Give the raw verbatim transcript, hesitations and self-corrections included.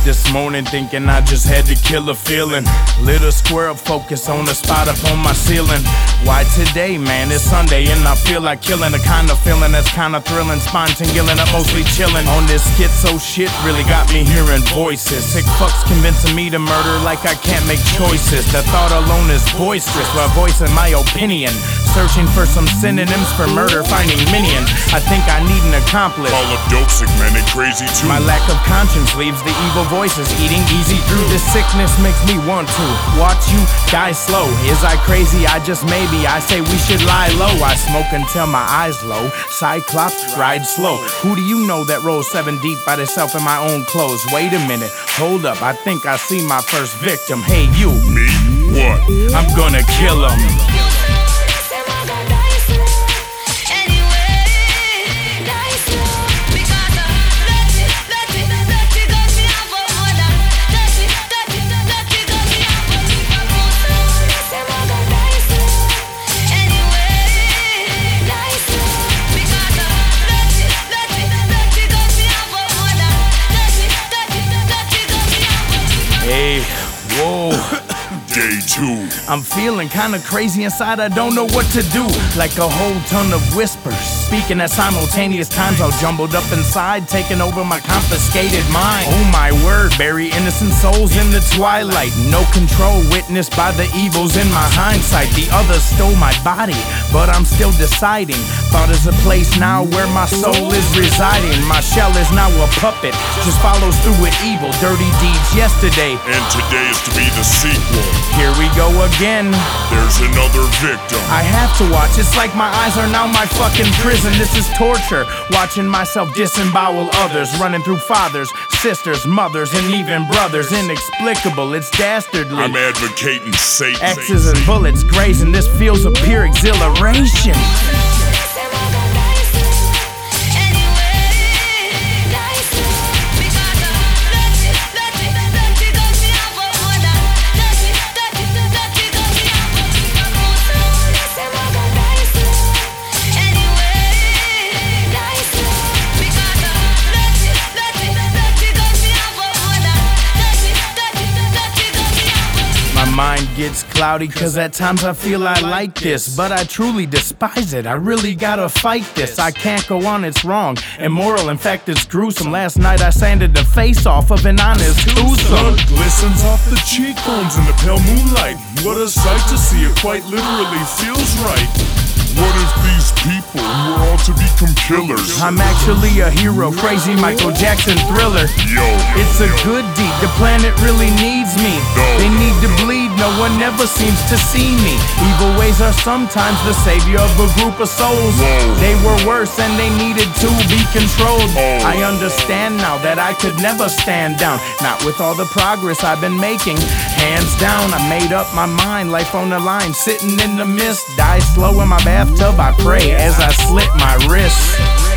this morning thinking I just had to kill a feeling. Lit a square up, focus on a spot up on my ceiling. Why today, man? It's Sunday and I feel like killing. The kind of feeling that's kinda thrilling, spine tingling up, mostly chilling. On this schizo shit really got me hearing voices. Sick fucks convincing me to murder like I can't make choices. The thought alone is boisterous, while voicing my opinion. Searching for some synonyms for murder, finding minions. I think I need an accomplice. All of dope sick men and crazy too. My lack of conscience leaves the evil voices eating easy through. This sickness makes me want to watch you die slow. Is I crazy? I just maybe. I say we should lie low. I smoke until my eyes low. Cyclops ride slow. Who do you know that rolls seven deep by themselves in my own clothes? Wait a minute, hold up. I think I see my first victim. Hey you, me? What? I'm gonna kill him. Hey, whoa. Day two. I'm feeling kinda crazy inside, I don't know what to do. Like a whole ton of whispers, speaking at simultaneous times, all jumbled up inside, taking over my confiscated mind. Oh my word, bury innocent souls in the twilight. No control, witnessed by the evils in my hindsight. The others stole my body, but I'm still deciding. Thought is a place now where my soul is residing. My shell is now a puppet, just follows through with evil, dirty deeds yesterday. And today is to be the sequel. Here we go again. There's another victim. I have to watch, it's like my eyes are now my fucking prison. This is torture, watching myself disembowel others. Running through fathers, sisters, mothers, and even brothers. Inexplicable, it's dastardly. I'm advocating Satan. X's and bullets grazing, this feels of pure exhilaration. Mind gets cloudy cause at times I feel I like this, but I truly despise it. I really gotta fight this. I can't go on, it's wrong, immoral, in fact it's gruesome. Last night I sanded the face off of an honest twosome. Blood glistens off the cheekbones in the pale moonlight. What a sight to see, it quite literally feels right. What if these people who are all to become killers? I'm actually a hero, crazy Michael Jackson thriller. Yo, it's a good deed, the planet really needs me. No. They need to bleed, no one ever seems to see me. Evil ways are sometimes the savior of a group of souls. Whoa. They were worse and they needed to be controlled. Oh. I understand now that I could never stand down, not with all the progress I've been making. Hands down, I made up my mind, life on the line, sitting in the mist. Die slow in my bathtub, I pray as I slit my wrists.